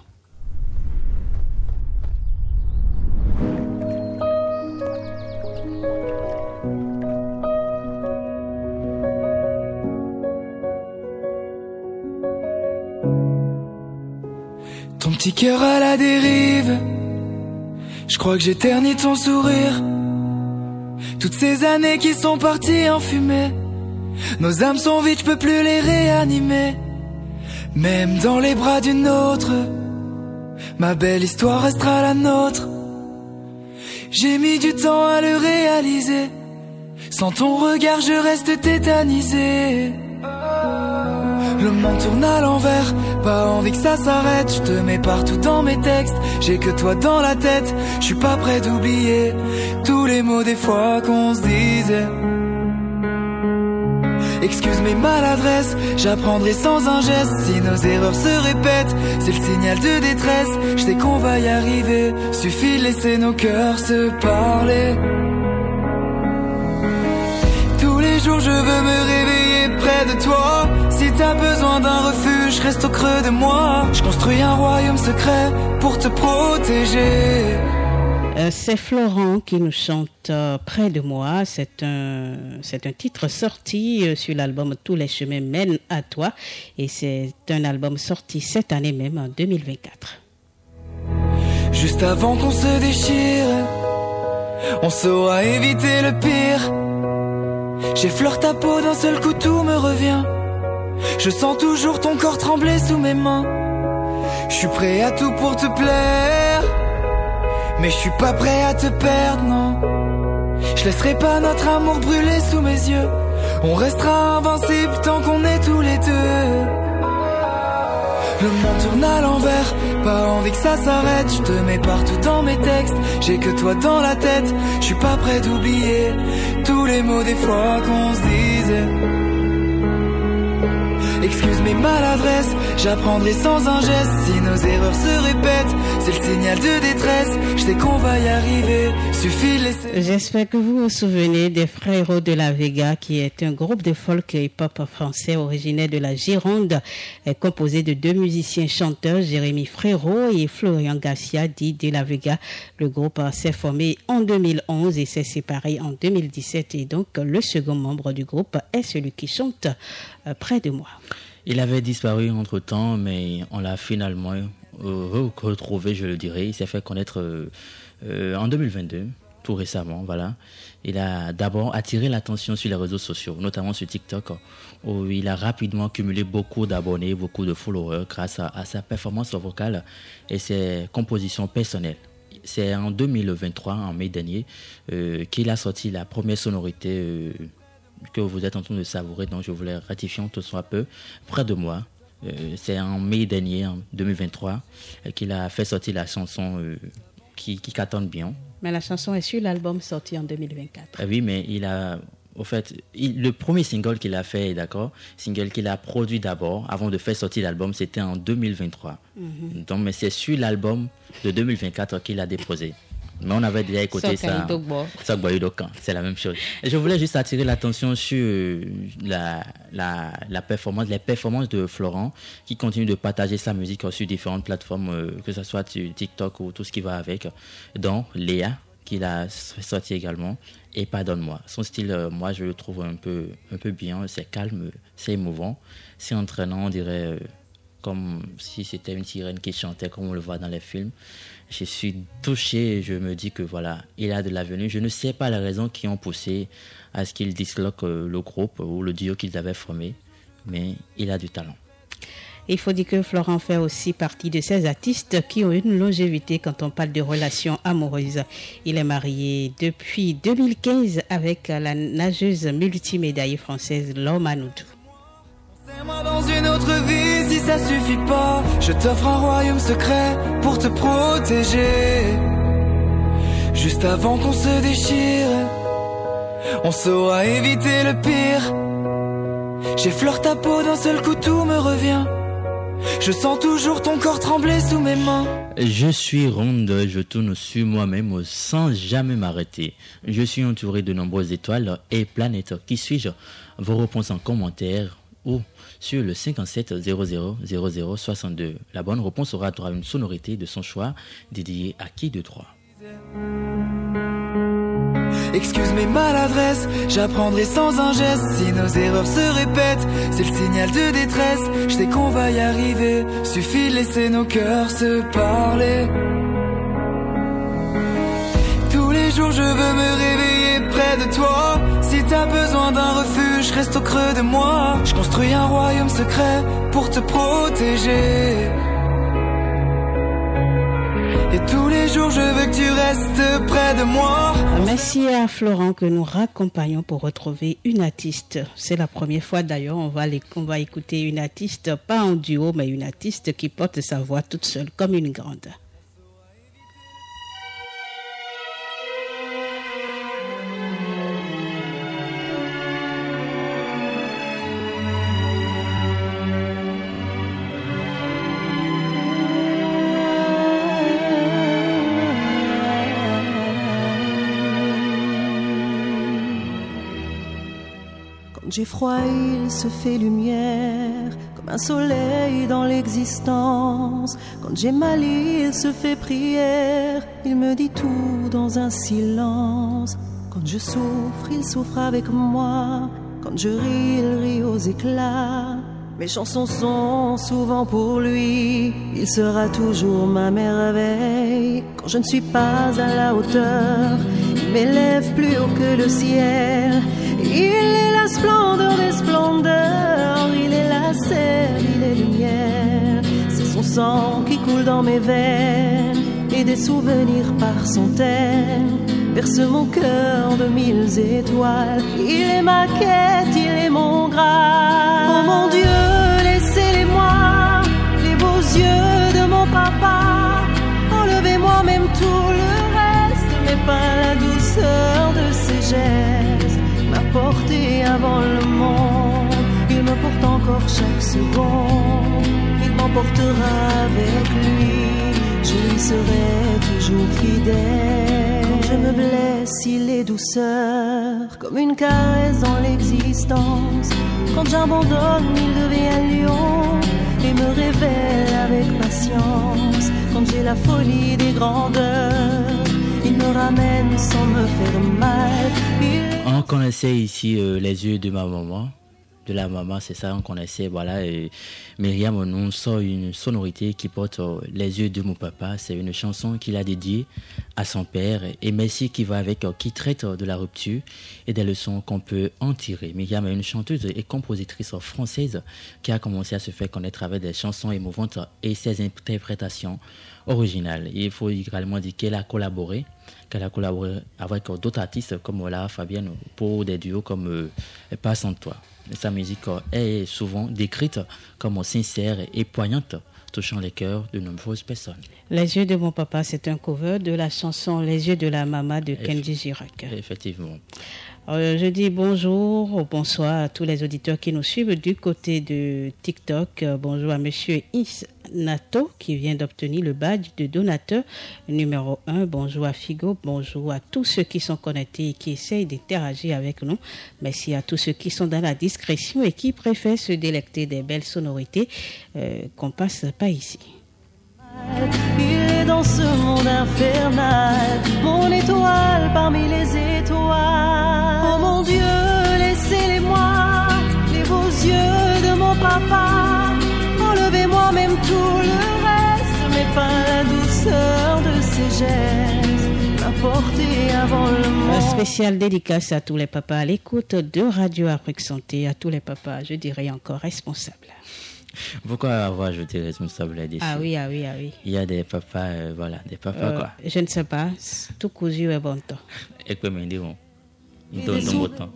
Ton petit cœur à la dérive, je crois que j'ai terni ton sourire. Toutes ces années qui sont parties en fumée, nos âmes sont vides, je peux plus les réanimer. Même dans les bras d'une autre, ma belle histoire restera la nôtre. J'ai mis du temps à le réaliser, sans ton regard je reste tétanisé. Le monde tourne à l'envers, pas envie que ça s'arrête. Je te mets partout dans mes textes, j'ai que toi dans la tête. Je suis pas prêt d'oublier tous les mots des fois qu'on se disait. Excuse mes maladresses, j'apprendrai sans un geste. Si nos erreurs se répètent, c'est le signal de détresse. Je sais qu'on va y arriver, suffit de laisser nos cœurs se parler. Tous les jours je veux me réveiller près de toi. Si t'as besoin d'un refuge, reste au creux de moi. Je construis un royaume secret pour te protéger. Euh, c'est Florent qui nous chante euh, Près de moi. C'est un, c'est un titre sorti euh, sur l'album Tous les chemins mènent à toi. Et c'est un album sorti cette année même, en deux mille vingt-quatre. Juste avant qu'on se déchire, on saura éviter le pire. J'effleure ta peau, d'un seul coup tout me revient. Je sens toujours ton corps trembler sous mes mains. Je suis prêt à tout pour te plaire, mais je suis pas prêt à te perdre, non. Je laisserai pas notre amour brûler sous mes yeux. On restera invincible tant qu'on est tous les deux. Le monde tourne à l'envers, pas envie que ça s'arrête. Je te mets partout dans mes textes, j'ai que toi dans la tête. Je suis pas prêt d'oublier tous les mots des fois qu'on se disait. Excuse mes maladresses, j'apprendrai sans un geste. Si nos erreurs se répètent, c'est le signal de détresse. Je sais qu'on va y arriver, suffit de laisser... J'espère que vous vous souvenez des Frérots de la Vega, qui est un groupe de folk et hip-hop français originaire de la Gironde, composé de deux musiciens chanteurs, Jérémy Frérot et Florian Garcia, dit de la Vega. Le groupe s'est formé en deux mille onze et s'est séparé en deux mille dix-sept, et donc le second membre du groupe est celui qui chante Près de moi. Il avait disparu entre-temps, mais on l'a finalement euh, retrouvé, je le dirais. Il s'est fait connaître euh, euh, en deux mille vingt-deux, tout récemment, voilà. Il a d'abord attiré l'attention sur les réseaux sociaux, notamment sur TikTok, où il a rapidement cumulé beaucoup d'abonnés, beaucoup de followers grâce à, à sa performance vocale et ses compositions personnelles. C'est en deux mille vingt-trois, en mai dernier, euh, qu'il a sorti la première sonorité euh, que vous êtes en train de savourer, donc je voulais ratifier tout soit peu, Près de moi. Euh, c'est en mai dernier, en deux mille vingt-trois, euh, qu'il a fait sortir la chanson euh, qui, qui cartonne bien. Mais la chanson est sur l'album sorti en deux mille vingt-quatre. Euh, oui, mais il a... Au fait, il, le premier single qu'il a fait, d'accord, single qu'il a produit d'abord, avant de faire sortir l'album, c'était en deux mille vingt-trois. Mm-hmm. Donc, mais c'est sur l'album de deux mille vingt-quatre qu'il a déposé. Mais on avait déjà écouté ça. C'est la même chose. Et je voulais juste attirer l'attention sur la, la, la performance, les performances de Florent, qui continue de partager sa musique sur différentes plateformes, que ce soit sur TikTok ou tout ce qui va avec, dont Léa, qu'il a sorti également, et Pardonne-moi. Son style, euh, moi, je le trouve un peu, un peu bien. C'est calme, c'est émouvant, c'est entraînant, on dirait, euh, comme si c'était une sirène qui chantait, comme on le voit dans les films. Je suis touché et je me dis que voilà, il a de l'avenir. Je ne sais pas les raisons qui ont poussé à ce qu'il disloque euh, le groupe ou le duo qu'ils avaient formé, mais il a du talent. Il faut dire que Florent fait aussi partie de ces artistes qui ont une longévité quand on parle de relations amoureuses. Il est marié depuis deux mille quinze avec la nageuse multimédaillée française Laure Manodou. C'est-moi dans une autre vie, si ça suffit pas, je t'offre un royaume secret pour te protéger. Juste avant qu'on se déchire, on saura éviter le pire. J'effleure ta peau, d'un seul coup tout me revient. Je sens toujours ton corps trembler sous mes mains. Je suis ronde, je tourne sur moi-même sans jamais m'arrêter. Je suis entouré de nombreuses étoiles et planètes. Qui suis-je? Vos réponses en commentaire ou sur le cinquante-sept zéro zéro zéro zéro soixante-deux. La bonne réponse aura droit à une sonorité de son choix dédiée à qui de droit. Excuse mes maladresses, j'apprendrai sans un geste. Si nos erreurs se répètent, c'est le signal de détresse. Je sais qu'on va y arriver, suffit de laisser nos cœurs se parler. Tous les jours je veux me réveiller près de toi. Si t'as besoin d'un refuge, reste au creux de moi. Je construis un royaume secret pour te protéger. Et tous les jours je veux que tu restes près de moi. Merci à Florent que nous raccompagnons pour retrouver une artiste. C'est la première fois d'ailleurs, on va, les, on va écouter une artiste, pas en duo, mais une artiste qui porte sa voix toute seule comme une grande. Quand j'ai froid, il se fait lumière, comme un soleil dans l'existence. Quand j'ai mal, il se fait prière, il me dit tout dans un silence. Quand je souffre, il souffre avec moi. Quand je ris, il rit aux éclats. Mes chansons sont souvent pour lui, il sera toujours ma merveille. Quand je ne suis pas à la hauteur, il m'élève plus haut que le ciel. Il est la splendeur des splendeurs, il est la sève, il est lumière. C'est son sang qui coule dans mes veines et des souvenirs par centaines berce mon cœur de mille étoiles. Il est ma quête, il est mon Graal. Oh mon Dieu, laissez-les-moi, les beaux yeux de mon papa. Enlevez-moi même tout le reste, mais pas la douceur de ses gestes. M'a porté avant le monde, il me porte encore chaque seconde. Il m'emportera avec lui, je lui serai toujours fidèle. Quand je me blesse, il est douceur, comme une caresse dans l'existence. Quand j'abandonne, il devient lion et me révèle avec patience. Quand j'ai la folie des grandeurs, il me ramène sans me faire mal. Il... On connaissait ici euh, les yeux de ma maman. De la maman, c'est ça, on connaissait, voilà. Et Myriam nous sort une sonorité qui porte euh, les yeux de mon papa. C'est une chanson qu'il a dédiée à son père. Et merci qui va avec, euh, qui traite euh, de la rupture et des leçons qu'on peut en tirer. Myriam est une chanteuse et compositrice française qui a commencé à se faire connaître avec des chansons émouvantes et ses interprétations originales. Et il faut également dire qu'elle a collaboré qu'elle a collaboré avec d'autres artistes comme Lara Fabian pour des duos comme euh, Pas sans toi. Sa musique est souvent décrite comme sincère et poignante, touchant les cœurs de nombreuses personnes. Les yeux de mon papa, c'est un cover de la chanson Les yeux de la maman de Kenji Girac. Effectivement. Euh, je dis bonjour ou bonsoir à tous les auditeurs qui nous suivent du côté de TikTok. Euh, bonjour à monsieur Isnato qui vient d'obtenir le badge de donateur numéro un. Bonjour à Figo. Bonjour à tous ceux qui sont connectés et qui essayent d'interagir avec nous. Merci à tous ceux qui sont dans la discrétion et qui préfèrent se délecter des belles sonorités euh, qu'on passe pas ici. Il est dans ce monde infernal, mon étoile parmi les étoiles. Oh mon Dieu, laissez-les-moi, les beaux yeux de mon papa. Enlevez-moi même tout le reste, mais pas la douceur de ses gestes. M'apporter avant le monde. Un spécial dédicace à tous les papas à l'écoute de Radio Afrique Santé, à tous les papas, je dirais encore responsables. Pourquoi avoir jeté responsable là-dessus? Ah oui, ah oui, ah oui. Il y a des papas, euh, voilà, des papas euh, quoi. Je ne sais pas, tout cousu est bon temps. Et que me diront, ils donnent bon temps.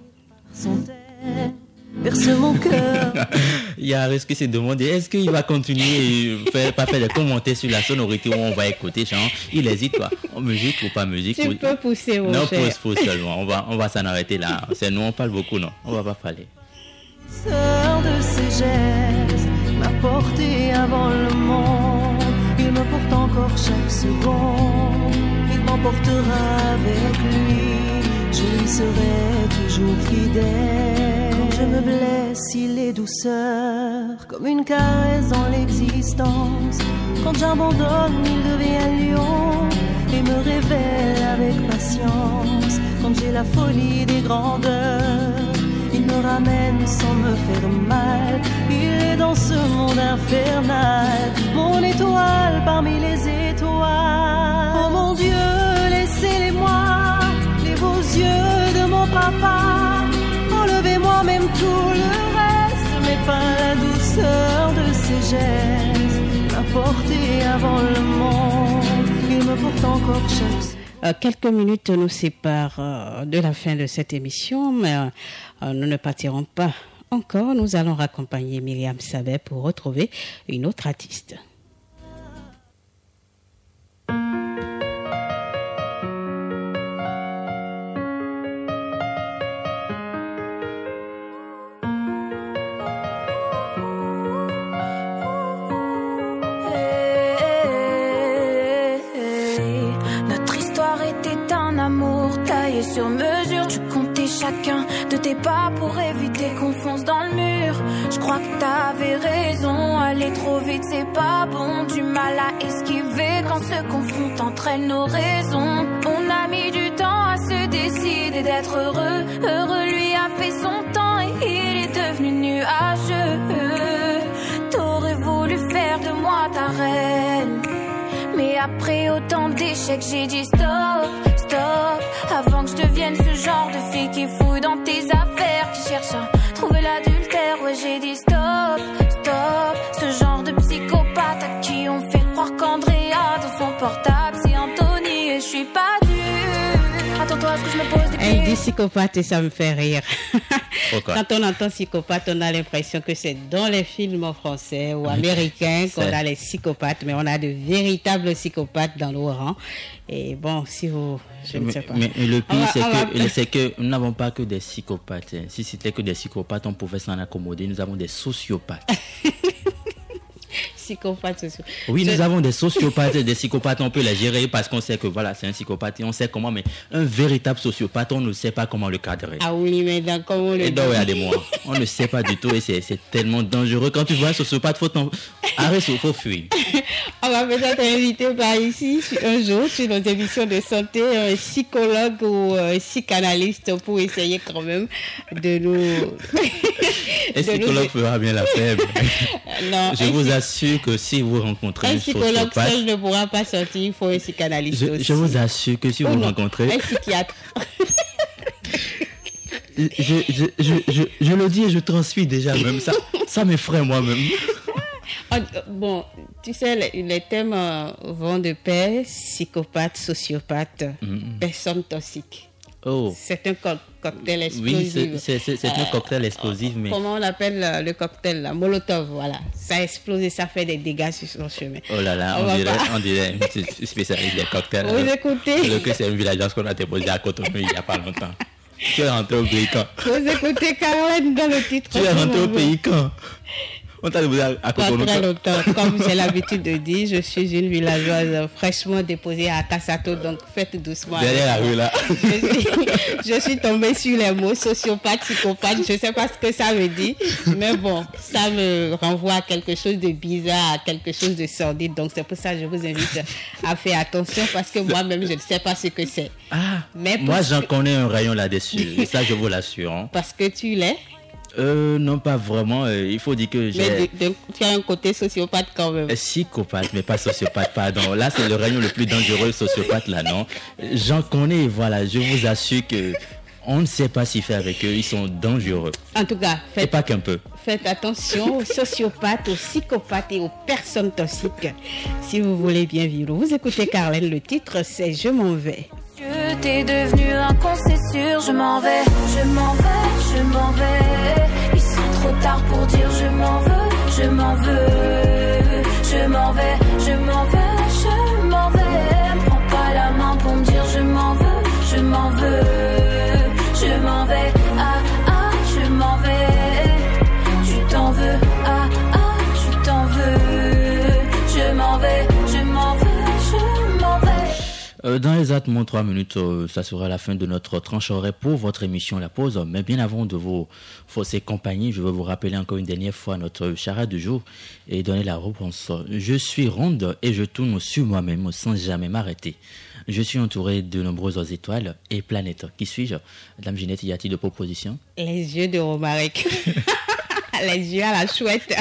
Verse mon cœur. Il y a un risque de se demander, est-ce qu'il va continuer et faire, pas faire des commentaires sur la sonorité où on va écouter, genre, il hésite quoi, en musique ou pas musique. Tu ou... peux pousser mon Non, cher. pousse, pousse seulement, on va, on va s'en arrêter là. C'est nous, on parle beaucoup, non, on va pas parler. Sœur de ses gestes, m'apporter avant le monde. Il me porte encore chaque seconde. Il m'emportera avec lui. Je lui serai toujours fidèle. Quand je me blesse, il est douceur, comme une caresse dans l'existence. Quand j'abandonne, il devient lion et me révèle avec patience. Quand j'ai la folie des grandeurs, il me ramène sans me faire mal. Il est dans ce monde infernal, mon étoile parmi les étoiles. Oh mon Dieu, laissez-les-moi, les beaux yeux de mon papa. Enlevez-moi même tout le reste, mais pas la douceur de ses gestes. M'apporter avant le monde, il me porte encore chaque... Euh, quelques minutes nous séparent euh, de la fin de cette émission, mais euh, nous ne partirons pas encore. Nous allons raccompagner Myriam Sabet pour retrouver une autre artiste. Sur mesure, tu comptais chacun de tes pas pour éviter qu'on fonce dans le mur. Je crois que t'avais raison, aller trop vite c'est pas bon. Du mal à esquiver quand se confrontent entre elles nos raisons. On a mis du temps à se décider d'être heureux. Heureux lui a fait son temps et il est devenu nuageux. T'aurais voulu faire de moi ta reine, mais après autant d'échecs j'ai dit stop, stop. Avant que je devienne ce genre de fille qui fouille dans tes affaires, qui cherche à trouver l'adultère. Ouais, j'ai dit stop, stop. Ce genre de psychopathe à qui on fait croire qu'Andrea dans son portable c'est Anthony et je suis pas dure. Attends-toi à ce que je me pose des Elle dit psychopathe et ça me fait rire. Pourquoi? Quand on entend psychopathe, on a l'impression que c'est dans les films français ou américains qu'on a les psychopathes, mais on a de véritables psychopathes dans nos rangs. Et bon, si vous... Je mais, ne sais pas. Mais le pire, va, c'est, que, va... c'est que nous n'avons pas que des psychopathes. Si c'était que des psychopathes, on pouvait s'en accommoder. Nous avons des sociopathes. Psychopathes sociaux. Oui, Je... nous avons des sociopathes et des psychopathes. On peut les gérer parce qu'on sait que voilà, c'est un psychopathe et on sait comment. Mais un véritable sociopathe, on ne sait pas comment le cadrer. Ah oui, mais dans comment le... Et donc, regardez-moi, on ne sait pas du tout et c'est, c'est tellement dangereux. Quand tu vois un sociopathe, il faut t'en... arrête, il faut fuir. On va peut-être inviter par ici un jour sur nos émissions de santé un psychologue ou un psychanalyste pour essayer quand même de nous... Un psychologue nous... fera bien l'affaire. Non, je vous assure que si vous rencontrez un, un psychologue seul ne pourra pas sortir, il faut un psychanalyste je, aussi. Je vous assure que si oh vous non, rencontrez... Un psychiatre. je, je, je, je, je le dis et je transmets déjà même ça. Ça m'effraie moi-même. Bon, tu sais, les, les thèmes euh, vont de pair, psychopathe, sociopathe, mm-hmm. personne toxique. Oh. C'est un co- cocktail explosif. Oui, c'est, c'est, c'est euh, un cocktail explosif. Mais... Comment on appelle euh, le cocktail là? Molotov, voilà. Ça explose et ça fait des dégâts sur son chemin. Oh là là, on, on, dirait, on dirait un spécialiste des cocktails. Vous écoutez? Alors que c'est une villageoise qu'on a déposé à Cotonou il n'y a pas longtemps. Tu es rentré au pays quand? Vous écoutez Caroline dans le titre. Tu es rentré au pays quand? On t'a demandé à, à Pas très longtemps. Comme j'ai l'habitude de dire, je suis une villageoise fraîchement déposée à Kassato, donc faites doucement. Derrière la rue là. Je suis, je suis tombée sur les mots sociopathe, psychopathe. Je ne sais pas ce que ça veut dire, mais bon, ça me renvoie à quelque chose de bizarre, à quelque chose de sordide. Donc c'est pour ça que je vous invite à faire attention parce que moi-même, je ne sais pas ce que c'est. Ah, mais moi j'en que... connais un rayon là-dessus. Et ça, je vous l'assure. Hein. Parce que tu l'es. Euh, non, pas vraiment. Euh, il faut dire que j'ai... Mais de, de, tu as un côté sociopathe quand même. Euh, psychopathe, mais pas sociopathe, pardon. Là, c'est le rayon le plus dangereux, sociopathe, là, non? J'en connais, voilà. Je vous assure que on ne sait pas s'y faire avec eux. Ils sont dangereux. En tout cas, faites, et pas qu'un peu. Faites attention aux sociopathes, aux psychopathes et aux personnes toxiques. Si vous voulez bien vivre. Vous écoutez Carlène, le titre, c'est « Je m'en vais ». Je t'ai devenu un con, c'est sûr, je m'en vais, je m'en vais, je m'en vais. Il sont trop tard pour dire je m'en veux, je m'en veux. Je m'en vais, je m'en vais, je m'en vais. Prends pas la main pour me dire je m'en veux, je m'en veux. Je m'en vais, ah ah, je m'en vais. Tu t'en veux, ah ah, je t'en veux. Je m'en vais, je m'en vais, je m'en vais. Euh, dans exactement trois minutes, euh, ça sera la fin de notre tranche horaire pour votre émission La Pause. Mais bien avant de vous fausser compagnie, je veux vous rappeler encore une dernière fois notre charade du jour et donner la réponse. Je suis ronde et je tourne sur moi-même sans jamais m'arrêter. Je suis entouré de nombreuses étoiles et planètes. Qui suis-je? Madame Ginette, y a-t-il de propositions? Les yeux de Romaric. Les yeux à la chouette.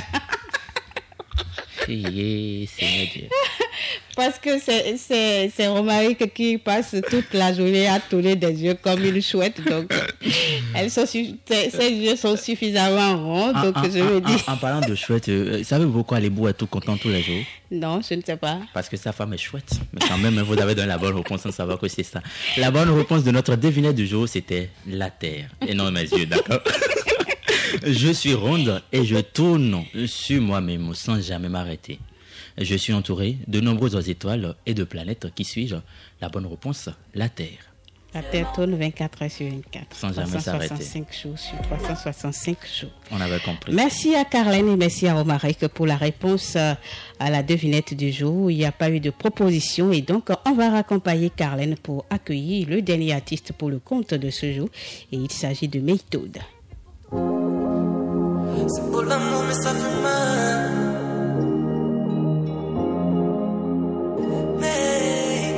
Hey, Seigneur Dieu. Parce que c'est, c'est, c'est Romaric qui passe toute la journée à tourner des yeux comme une chouette. Donc, elles sont, ses, ses yeux sont suffisamment ronds. Donc, en, je me dis. En, en parlant de chouette, euh, savez-vous pourquoi Alébou est tout content tous les jours? Non, je ne sais pas. Parce que sa femme est chouette. Mais quand même, vous avez donné la bonne réponse sans savoir que c'est ça. La bonne réponse de notre devinette du jour, c'était la terre. Et non mes yeux, d'accord? Je suis ronde et je tourne sur moi-même sans jamais m'arrêter. Je suis entouré de nombreuses étoiles et de planètes. Qui suis-je? La bonne réponse, la Terre. La Terre tourne vingt-quatre heures sur vingt-quatre. Sans jamais s'arrêter. trois cent soixante-cinq jours sur trois cent soixante-cinq jours. On avait compris. Merci à Carlène et merci à Romaric pour la réponse à la devinette du jour. Il n'y a pas eu de proposition et donc on va raccompagner Carlène pour accueillir le dernier artiste pour le compte de ce jour. Et il s'agit de Méthode. C'est beau l'amour mais ça fait mal. Mais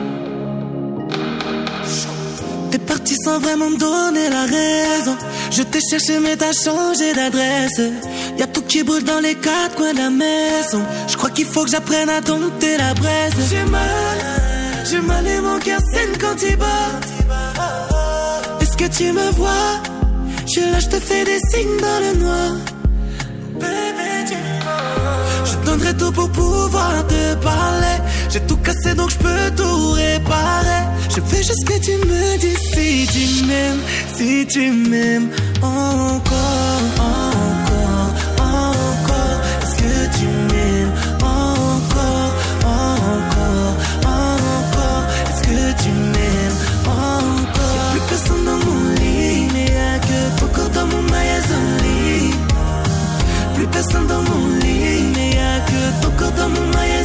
t'es parti sans vraiment me donner la raison. Je t'ai cherché mais t'as changé d'adresse. Y'a tout qui brûle dans les quatre coins de la maison. Je crois qu'il faut que j'apprenne à dompter la braise. J'ai mal, j'ai mal et mon cœur saigne quand il bat. Est-ce que tu me vois? Je là, je te fais des signes dans le noir. Bébé, dis-moi. Je donnerai tout pour pouvoir te parler. J'ai tout cassé donc je peux tout réparer. Je veux juste que tu me dises si tu m'aimes, si tu m'aimes encore, encore, encore. Est-ce que tu m'aimes encore, encore, encore. Est-ce que tu m'aimes encore? Y'a plus personne dans mon lit, mais y'a que ton corps dans mon maïs. Plus personne dans mon lit, mais y'a que ton corps dans mon maïs.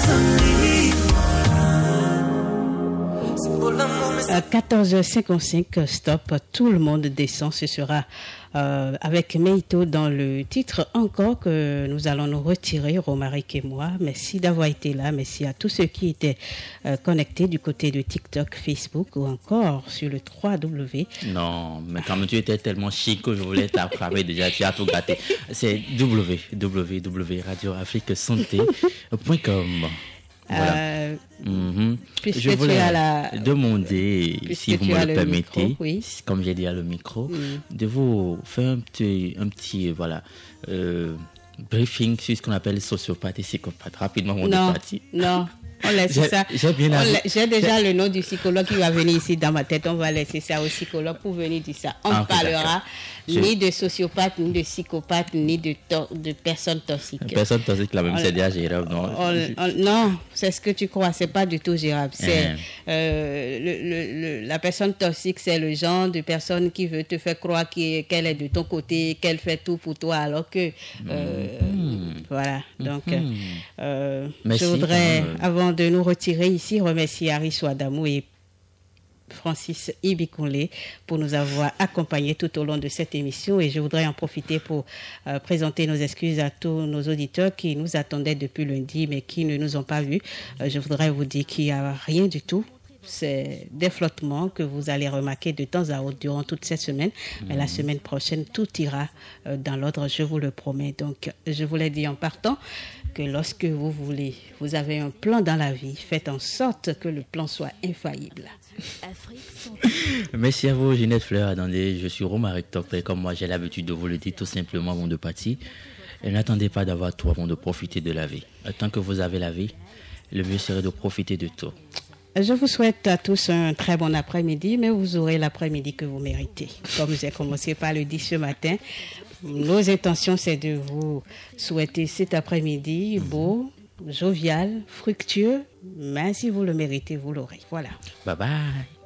À quatorze heures cinquante-cinq, stop, tout le monde descend. Ce sera euh, avec Meito dans le titre encore que nous allons nous retirer, Romaric et moi. Merci d'avoir été là. Merci à tous ceux qui étaient euh, connectés du côté de TikTok, Facebook ou encore sur le trois W. Non, mais quand tu étais tellement chic que je voulais t'attraper déjà, tu as tout gâté. C'est w w w point radio afrique santé point com. Voilà. Euh, mm-hmm. Je voulais la... demander, puisque si vous me le, le permettez, micro, oui. Comme j'ai dit à le micro, mm. de vous faire un petit, un petit voilà, euh, briefing sur ce qu'on appelle sociopathe et psychopathe. Rapidement, on est parti. Non, On laisse j'ai, ça. J'ai, bien On avis. la... j'ai déjà le nom du psychologue qui va venir ici dans ma tête. On va laisser ça au psychologue pour venir dire ça. On ne ah, parlera je... ni de sociopathe, ni de psychopathe, ni de, to... de personnes toxiques. Personne toxique, là même, on... c'est déjà gérable. Non, on... On... non, c'est ce que tu crois. C'est pas du tout gérable. C'est mmh. euh, le, le, le, la personne toxique, c'est le genre de personne qui veut te faire croire qu'elle est de ton côté, qu'elle fait tout pour toi, alors que euh, mmh. voilà. Donc, mmh. euh, je voudrais, même. avant de nous retirer ici, remercier Harris Ouadamou et Francis Ibikunle pour nous avoir accompagnés tout au long de cette émission, et je voudrais en profiter pour euh, présenter nos excuses à tous nos auditeurs qui nous attendaient depuis lundi mais qui ne nous ont pas vus. Euh, je voudrais vous dire qu'il n'y a rien du tout. C'est des flottements que vous allez remarquer de temps à autre durant toute cette semaine. Mmh. Mais la semaine prochaine, tout ira euh, dans l'ordre, je vous le promets. Donc, je vous l'ai dit en partant que lorsque vous voulez, vous avez un plan dans la vie, faites en sorte que le plan soit infaillible. Merci à vous, Ginette Fleur. Attendez, je suis Romaric Topé, comme moi j'ai l'habitude de vous le dire tout simplement avant de partir. Et n'attendez pas d'avoir tout avant de profiter de la vie. Tant que vous avez la vie, le mieux serait de profiter de tout. Je vous souhaite à tous un très bon après-midi, mais vous aurez l'après-midi que vous méritez. Comme j'ai commencé par le dire ce matin, nos intentions, c'est de vous souhaiter cet après-midi beau, jovial, fructueux, mais si vous le méritez, vous l'aurez. Voilà. Bye bye.